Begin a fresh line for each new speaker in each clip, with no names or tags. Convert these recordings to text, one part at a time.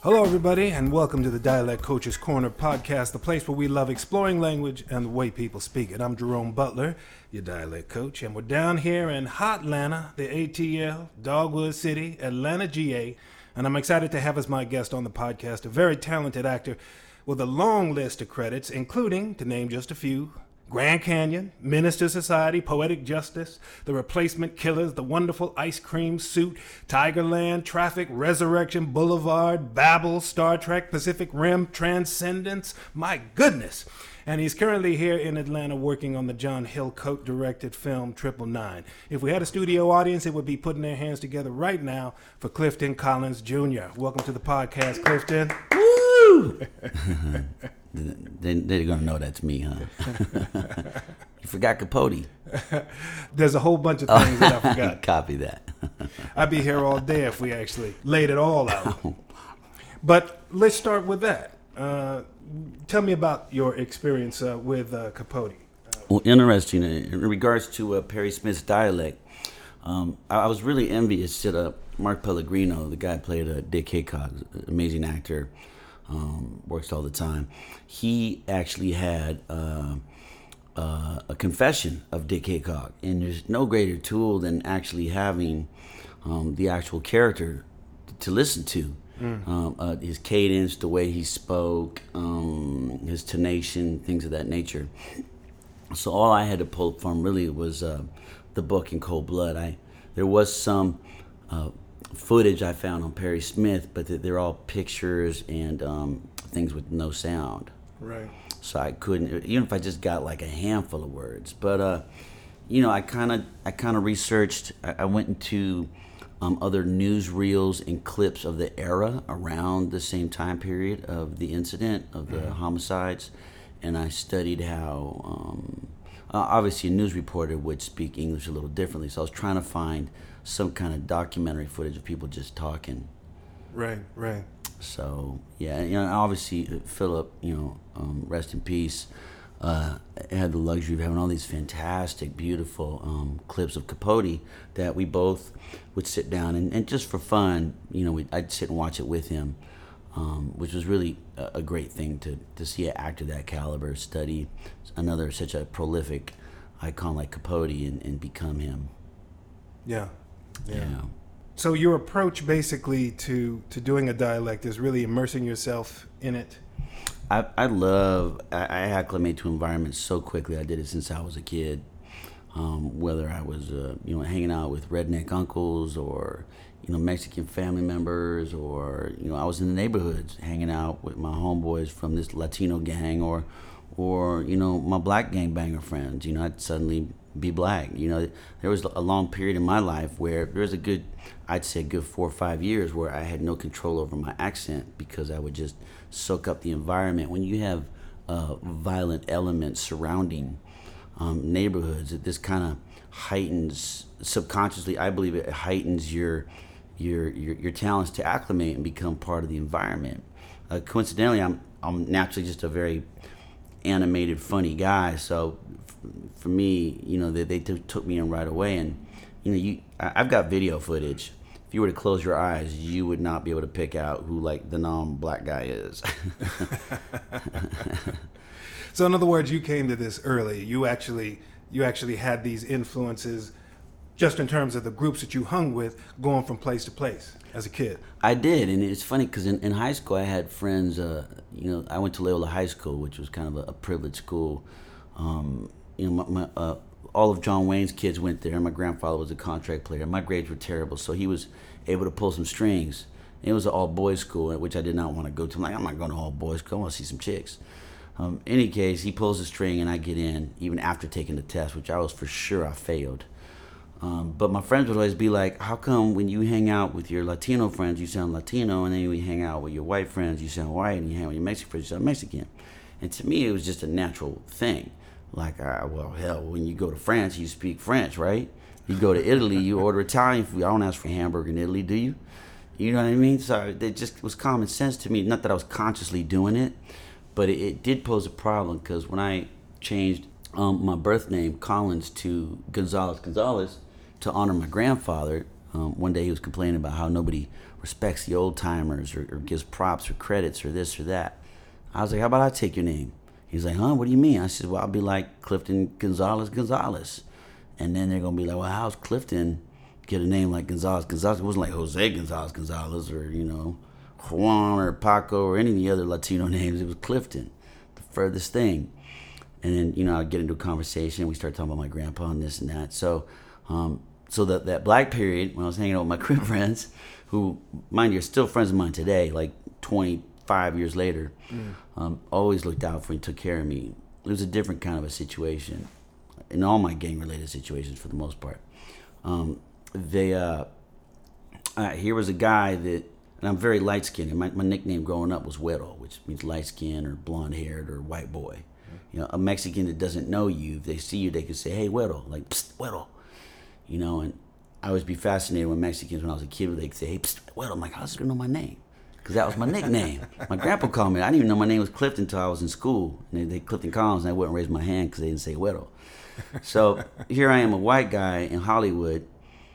Hello, everybody, and welcome to the Dialect Coach's Corner podcast, the place where we love exploring language and the way people speak it. I'm Jerome Butler, your dialect coach, and we're down here in hot Atlanta, the ATL, Dogwood City, Atlanta, GA, and I'm excited to have as my guest on the podcast a very talented actor with a long list of credits, including, to name just a few, Grand Canyon, Minister Society, Poetic Justice, The Replacement Killers, The Wonderful Ice Cream Suit, Tigerland, Traffic, Resurrection Boulevard, Babel, Star Trek, Pacific Rim, Transcendence. My goodness! And he's currently here in Atlanta working on the John Hillcoat directed film 999. If we had a studio audience, it would be putting their hands together right now for Clifton Collins Jr. Welcome to the podcast, Clifton.
Woo! They're going to know that's me, huh? You forgot Capote.
There's a whole bunch of things that I forgot.
Copy that.
I'd be here all day if we actually laid it all out. But let's start with that. Tell me about your experience with Capote.
Well, interesting. In regards to Perry Smith's dialect, I was really envious that Mark Pellegrino, the guy who played Dick Hickok, amazing actor, works all the time. He actually had a confession of Dick Hickok, and there's no greater tool than actually having the actual character to listen to. His cadence, the way he spoke, his tonation, things of that nature. So all I had to pull from really was the book In Cold Blood. There was some footage I found on Perry Smith, but they're all pictures and things with no sound.
Right.
So I couldn't, even if I just got like a handful of words. But I kind of researched. I went into other newsreels and clips of the era around the same time period of the incident of the homicides, and I studied how. Obviously, a news reporter would speak English a little differently, so I was trying to find some kind of documentary footage of people just talking.
Right.
So yeah, obviously Philip, rest in peace, had the luxury of having all these fantastic, beautiful clips of Capote that we both would sit down and just for fun, I'd sit and watch it with him, which was really a great thing to see an actor that caliber study such a prolific icon like Capote and become him.
Yeah. So your approach basically to doing a dialect is really immersing yourself in it?
I acclimate to environments so quickly. I did it since I was a kid. Whether I was hanging out with redneck uncles or Mexican family members, or I was in the neighborhoods hanging out with my homeboys from this Latino gang or my black gangbanger friends. I'd suddenly be black. There was a long period in my life where there was a good 4 or 5 years where I had no control over my accent because I would just soak up the environment. When you have violent elements surrounding neighborhoods, this kind of heightens subconsciously. I believe it heightens your talents to acclimate and become part of the environment. Coincidentally, I'm naturally just a very animated, funny guy. So for me, they took me in right away. And I've got video footage. If you were to close your eyes, you would not be able to pick out who the non-black guy is.
So in other words, you came to this early. You actually had these influences just in terms of the groups that you hung with, going from place to place as a kid.
I did, and it's funny because in high school I had friends. I went to Loyola High School, which was kind of a privileged school. All of John Wayne's kids went there. My grandfather was a contract player. My grades were terrible, so he was able to pull some strings. And it was an all-boys school, which I did not want to go to. I'm not going to all-boys school. I want to see some chicks. Any case, he pulls the string, and I get in, even after taking the test, which I was for sure I failed. But my friends would always be like, how come when you hang out with your Latino friends, you sound Latino, and then when you hang out with your white friends, you sound white, and you hang out with your Mexican friends, you sound Mexican? And to me, it was just a natural thing. Like, when you go to France, you speak French, right? You go to Italy, you order Italian food. I don't ask for hamburger in Italy, do you? You know what I mean? So it just was common sense to me. Not that I was consciously doing it, but it did pose a problem because when I changed my birth name, Collins, to Gonzalez to honor my grandfather, One day he was complaining about how nobody respects the old timers or gives props or credits or this or that. I was like, how about I take your name? He's like, huh, what do you mean? I said, well, I'll be like Clifton Gonzalez. And then they're going to be like, well, how's Clifton get a name like Gonzalez? Gonzalez wasn't like Jose Gonzalez or, Juan or Paco or any of the other Latino names. It was Clifton, the furthest thing. And then, I'd get into a conversation. We start talking about my grandpa and this and that. So that black period, when I was hanging out with my crib friends, who, mind you, are still friends of mine today, like 25 years later, always looked out for me, took care of me. It was a different kind of a situation in all my gang-related situations for the most part. Here was a guy that, and I'm very light-skinned, and my nickname growing up was Güero, which means light-skinned or blonde-haired or white boy. A Mexican that doesn't know you, if they see you, they could say, hey, Güero, like, psst, Güero. And I always be fascinated when Mexicans, when I was a kid, they'd say, hey, psst, Güero. I'm like, how's he going to know my name? Because that was my nickname. My grandpa called me. I didn't even know my name was Clifton until I was in school. And they Clifton Collins, and I wouldn't raise my hand because they didn't say Güero. So here I am, a white guy in Hollywood.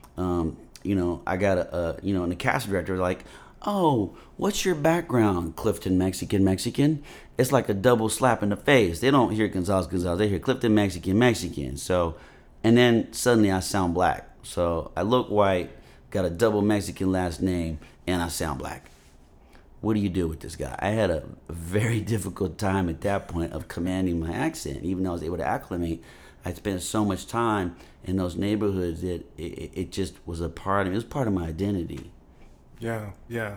I got and the casting director was like, oh, what's your background, Clifton Mexican? It's like a double slap in the face. They don't hear Gonzalez. They hear Clifton Mexican. So, and then suddenly I sound black. So I look white, got a double Mexican last name, and I sound black. What do you do with this guy? I had a very difficult time at that point of commanding my accent. Even though I was able to acclimate, I spent so much time in those neighborhoods that it just was a part of it. It was part of my identity.
Yeah.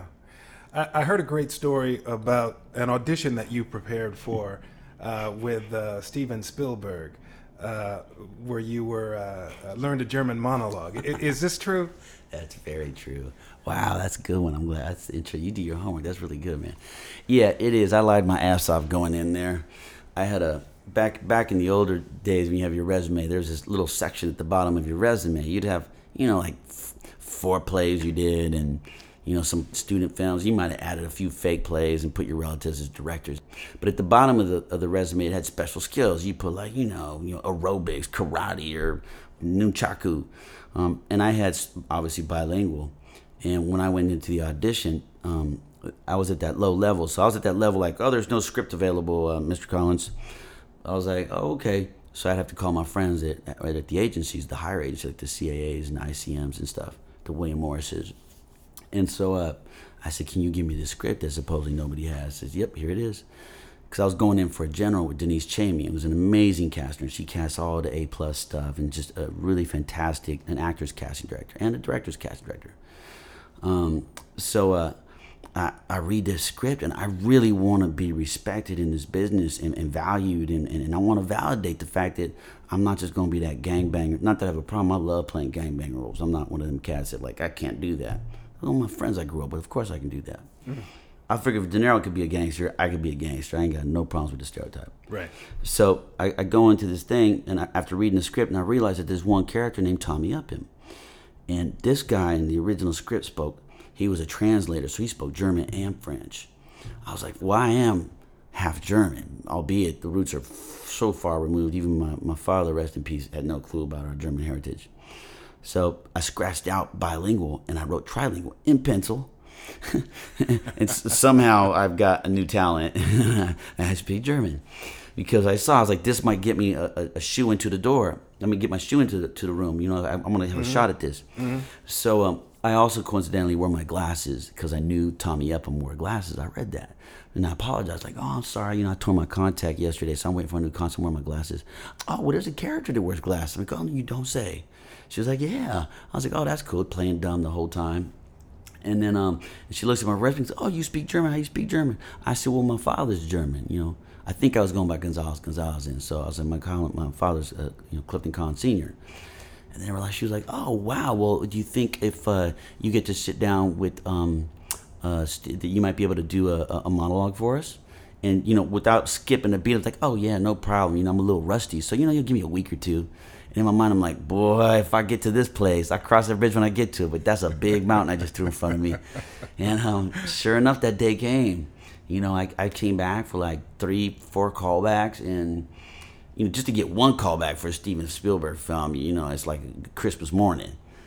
I heard a great story about an audition that you prepared for with Steven Spielberg, where you were learned a German monologue. Is this true?
That's very true. Wow, that's a good one. I'm glad. That's interesting. You do your homework. That's really good, man. Yeah, it is. I lied my ass off going in there. I had back in the older days when you have your resume, there's this little section at the bottom of your resume. You'd have, like 4 plays you did and, some student films. You might have added a few fake plays and put your relatives as directors. But at the bottom of the resume, it had special skills. You put like, aerobics, karate, or nunchaku. And I had obviously bilingual. And when I went into the audition, I was at that low level. So I was at that level like, oh, there's no script available, Mr. Collins. I was like, oh, okay. So I'd have to call my friends at the agencies, the higher agencies, like the CAAs and ICMs and stuff, the William Morrises. And so I said, can you give me the script that supposedly nobody has? I says, yep, here it is. Because I was going in for a general with Denise Chamey. It was an amazing caster. She cast all the A+ stuff and just a really fantastic, an actor's casting director and a director's casting director. I read this script and I really want to be respected in this business and valued and I want to validate the fact that I'm not just going to be that gangbanger. Not that I have a problem. I love playing gangbanger roles. I'm not one of them cats that like, I can't do that. All my friends I grew up with, of course I can do that. I figured if De Niro could be a gangster, I could be a gangster. I ain't got no problems with the stereotype.
Right.
So I go into this thing and after reading the script and I realized that there's one character named Tommy Upham. And this guy in the original script he was a translator, so he spoke German and French. I was like, well, I am half German, albeit the roots are so far removed. Even my father, rest in peace, had no clue about our German heritage. So I scratched out bilingual and I wrote trilingual in pencil. And somehow I've got a new talent. I speak German. Because I was like, this might get me a shoe into the door. Let me get my shoe into the room. I'm going to have a shot at this. Mm-hmm. So I also coincidentally wore my glasses because I knew Tommy Upham wore glasses. I read that. And I apologized, like, oh, I'm sorry. I tore my contact yesterday, so I'm waiting for a new contact and wear my glasses. Oh, well, there's a character that wears glasses. I'm like, oh, you don't say. She was like, yeah. I was like, oh, that's cool. Playing dumb the whole time. And then she looks at my resume and says, oh, you speak German? How you speak German? I said, well, my father's German, I think I was going by Gonzalez, and so I was like, my father's, Clifton Collins Sr. And then she was like, oh, wow, well, do you think if you get to sit down with, that you might be able to do a monologue for us? And, without skipping a beat, I was like, oh, yeah, no problem. I'm a little rusty, so, you'll give me a week or two. And in my mind, I'm like, boy, if I get to this place, I cross the bridge when I get to it, but that's a big mountain I just threw in front of me. And sure enough, that day came. I came back for like 3-4 callbacks, and just to get one callback for a Steven Spielberg film, it's like Christmas morning.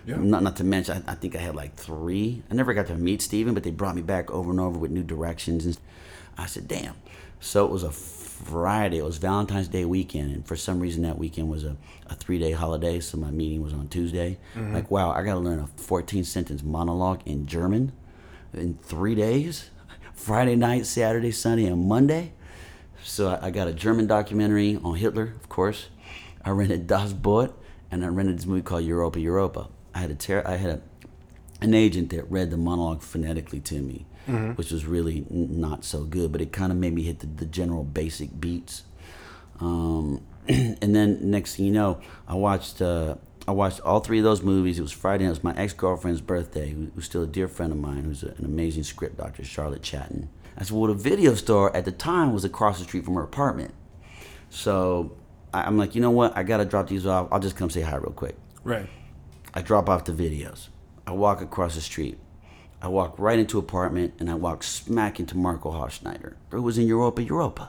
Yeah.
Not to mention, I think I had like 3. I never got to meet Steven, but they brought me back over and over with new directions. And I said, damn. So it was a Friday. It was Valentine's Day weekend. And for some reason, that weekend was a 3-day holiday. So my meeting was on Tuesday. Like, wow, I got to learn a 14-sentence monologue in German in 3 days. Friday night, Saturday, Sunday, and Monday. So I got a German documentary on Hitler, of course. I rented Das Boot, and I rented this movie called Europa, Europa. I had an agent that read the monologue phonetically to me, which was really not so good, but it kind of made me hit the general basic beats. And then next thing you know, I watched all 3 of those movies. It was Friday, and it was my ex-girlfriend's birthday, who's still a dear friend of mine, who's an amazing script doctor, Charlotte Chatton. I said, well, the video store at the time was across the street from her apartment. So I'm like, you know what? I got to drop these off. I'll just come say hi real quick.
Right.
I drop off the videos. I walk across the street. I walk right into apartment, and I walk smack into Marco Hofschneider, who was in Europa, Europa.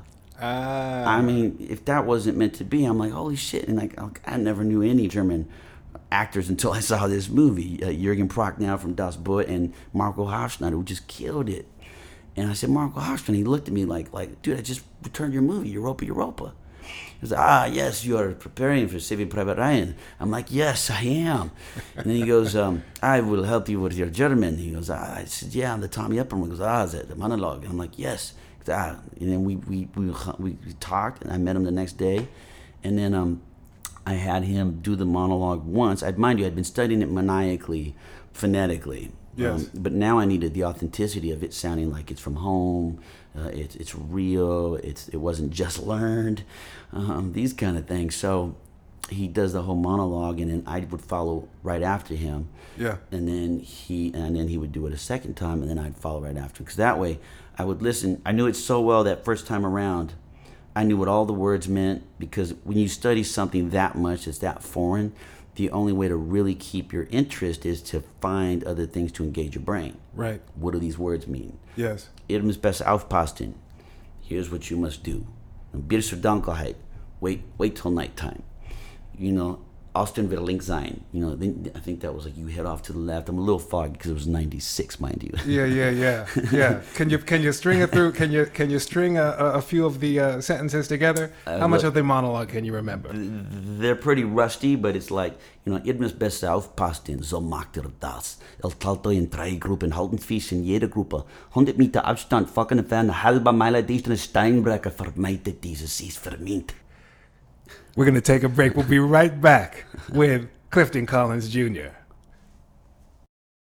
I mean, if that wasn't meant to be, I'm like, holy shit. And like, I never knew any German actors until I saw this movie. Jürgen Prochnow from Das Boot and Marco Hofschneider, who just killed it. And I said, Marco Hofschneider. He looked at me like, dude, I just returned your movie, Europa, Europa. He was like, yes, you are preparing for Saving Private Ryan. I'm like, yes, I am. And then he goes, I will help you with your German. He goes, I said, yeah, I'm the Tommy Upperman. He goes, the monologue. And I'm like, yes. And then we talked, and I met him the next day. And then I had him do the monologue once. Mind you, I'd been studying it maniacally, phonetically.
Yes.
But now I needed the authenticity of it sounding like it's from home. It's real. It wasn't just learned. These kind of things. So he does the whole monologue, and then I would follow right after him.
Yeah.
And then he would do it a second time, and then I'd follow right after. Because that way, I would listen. I knew it so well that first time around. I knew what all the words meant, because when you study something that much that's that foreign, the only way to really keep your interest is to find other things to engage your brain.
Right.
What do these words mean?
Yes.
Ihr müsst besser aufpassen. Here's what you must do. Bier zur Dunkelheit. Wait till nighttime. You know, Austin wird links sein. You know, I think that was like you head off to the left. I'm a little foggy because it was 96, mind you.
Yeah. Can you string it through? Can you string a few of the sentences together? How much of the monologue can you remember?
They're pretty rusty, but it's like, you know, ihr müsst besser aufpassen, so macht das. Teilt euch in 3 Gruppen, halten fest in jeder Gruppe. 100 Meter Abstand, fucking entfernt, halber Meile dicht eine Steinbrecher, vermeidet dieses, sie ist vermint.
We're going to take a break. We'll be right back with Clifton Collins Jr.